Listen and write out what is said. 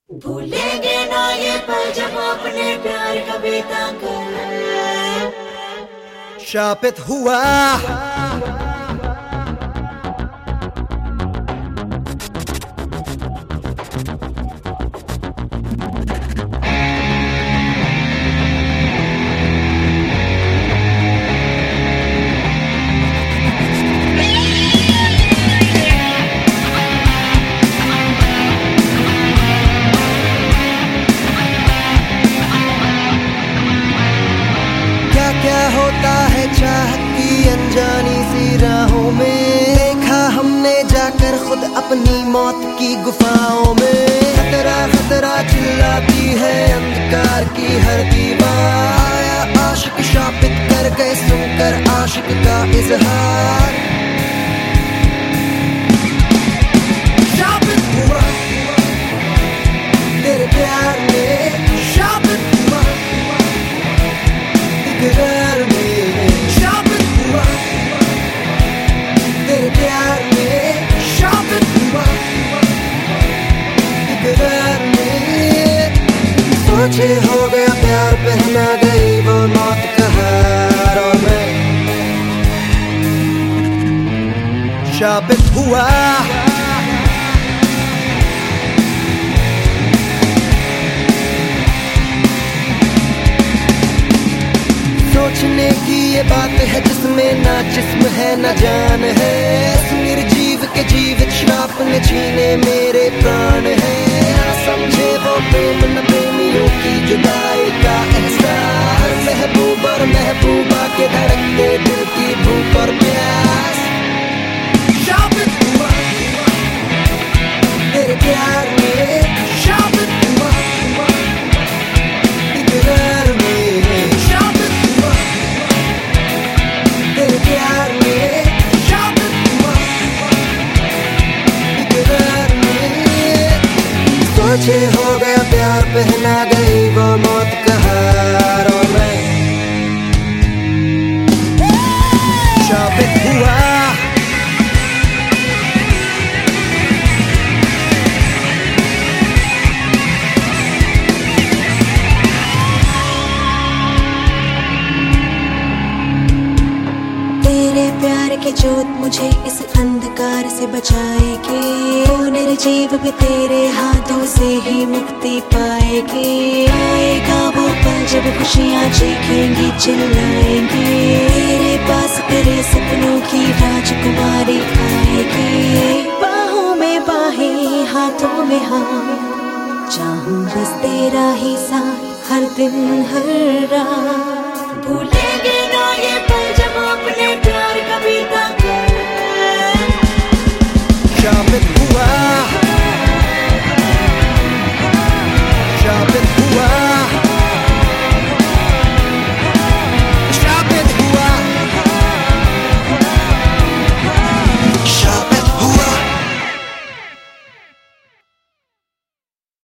भूलेंगे ना ये पल जब अपने प्यार का बेटा कर शापित हुआ। क्या होता है चाहत की अनजानी सी राहों में, देखा हमने जाकर खुद अपनी मौत की गुफाओं में। खतरा खतरा चिल्लाती है अंधकार की हर दीवार, आया आशिक शापित कर गए सुनकर आशिक का इजहार। शापित हुआ तेरे प्यार में, शापित हुआ इकरार में, शापित हुआ तेरे प्यार में, शापित हुआ इकरार में। सोचे हो गया प्यार पहना गई वो मौत का हार, और मैं शापित हुआ। सोचने की ये बात है जिसमें ना जिस्म है ना जान है, इस निर्जीव के जीवित श्राप ने छीने मेरे प्राण है। ना समझे वो प्रेम न प्रेमियों की जुदाई का एहसास, महबूब और महबूबा के धड़कते दिल की भूख और प्यास। शापित हुआ तेरे प्यार में, शापित हुआ इकरार में, शापित हुआ तेरे प्यार में, शापित हुआ इकरार में। सोचे हो गया प्यार पहना गई वो मौत का हार, और मैं शापित हुआ। प्यार की जोत मुझे इस अंधकार से बचाएगी, वो निर्जीव भी तेरे हाथों से ही मुक्ति पाएगी। आएगा वो पल जब खुशियाँ चीखेंगी चिल्लाएंगी, तेरे पास तेरे सपनों की राजकुमारी आएगी। बाहों में बाहें हाथों में हाथ, चाहूं बस तेरा ही साथ हर दिन हर रात। भूलेंगे